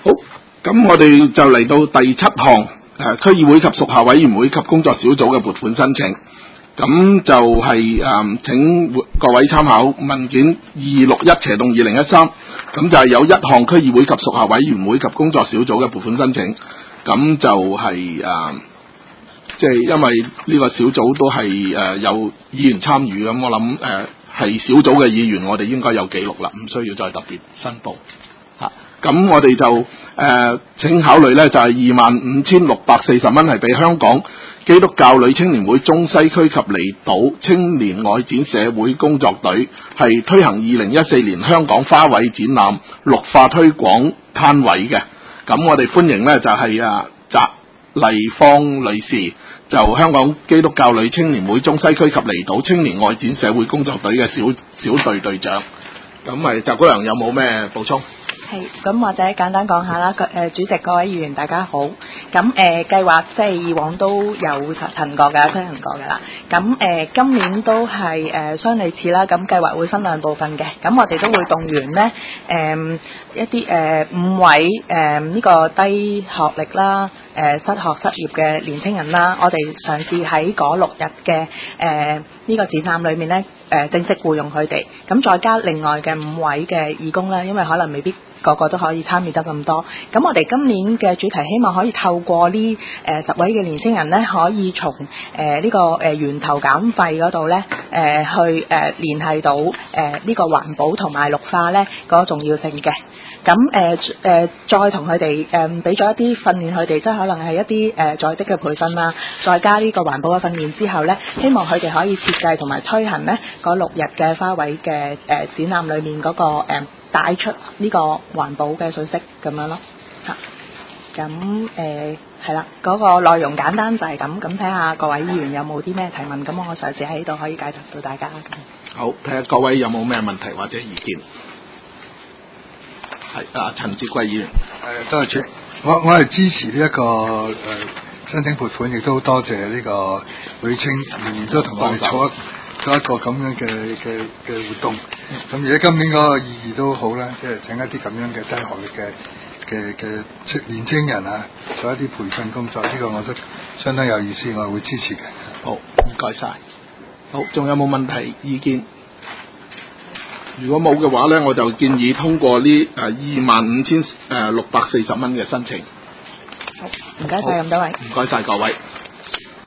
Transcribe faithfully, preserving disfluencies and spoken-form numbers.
好，咁我哋就嚟到第七項，誒、呃、區議會及屬下委員會及工作小組嘅撥款申請。咁就係、是、誒、呃、請各位參考文件二六一斜洞二零一三，咁就係有一項區議會及屬下委員會及工作小組嘅撥款申請。咁就係、是、誒，即、呃、係、就是、因為呢個小組都係誒、呃、有議員參與，咁我諗誒係小組嘅議員，我哋應該有記錄啦，唔需要再特別申報嚇。咁、啊、我哋就誒、呃、請考慮咧，就係二萬五千六百四十蚊係俾香港基督教女青年會中西區及離島青年外展社會工作隊，係推行二零一四年香港花卉展覽綠化推廣攤位嘅。咁我哋歡迎咧就係、是、啊翟麗芳女士，就香港基督教女青年會中西區及離島青年外展社會工作隊嘅小小隊隊長。咁咪翟姑娘有冇咩補充？ 係，咁或者簡單講下啦，誒主席各位議員大家好。咁誒計劃即係以往都有行過㗎，推行過㗎啦。咁誒、呃、今年都係誒相類似啦。咁計劃會分兩部分嘅。咁我哋都會動員咧誒、呃、一啲誒、呃、五位誒呢、呃這個低學歷啦、誒、呃、失學失業嘅年青人啦，我哋嘗試喺嗰六日嘅誒呢個展覽裏面咧。誒、呃、正式僱用佢哋，咁再加另外嘅五位嘅義工啦，因為可能未必個個都可以參與得咁多。咁我哋今年嘅主題希望可以透過呢誒十位嘅年輕人咧，可以從誒呢、呃這個誒、呃、源頭減廢嗰度咧誒去誒、呃、聯繫到誒呢、呃這個環保同埋綠化咧嗰、那個重要性嘅。咁誒誒再同佢哋誒俾咗一啲訓練佢哋，即係可能係一啲誒、呃、在職嘅培訓啦，再加呢個環保嘅訓練之後咧，希望佢哋可以設計同埋推行咧嗰六日嘅花卉嘅誒展覽裏面嗰、那個誒帶、呃、出呢個環保嘅信息咁樣咯嚇。咁誒係啦，嗰、那個內容簡單就係咁，咁睇下各位議員有冇啲咩提問，咁我嘗試喺度可以解答到大家。 好，睇下各位有冇咩問題或者意見。係啊，陳志貴議員。 誒，多謝主席，我我係支持呢、這、一個誒、呃、申請撥款，亦都多謝呢個女青年都同我哋做一做一個咁樣嘅嘅嘅活動。咁而家今年嗰個意義都好啦，即係請一啲咁樣嘅低學歷嘅嘅嘅年青人啊，做一啲培訓工作，呢、這個我覺得相當有意思，我會支持嘅。 好，唔該晒。好，仲有冇問題意見？如果冇嘅話咧，我就建議通過呢誒二萬五千誒六百四十蚊嘅申請。 好，唔該晒咁多位。 唔該晒各位。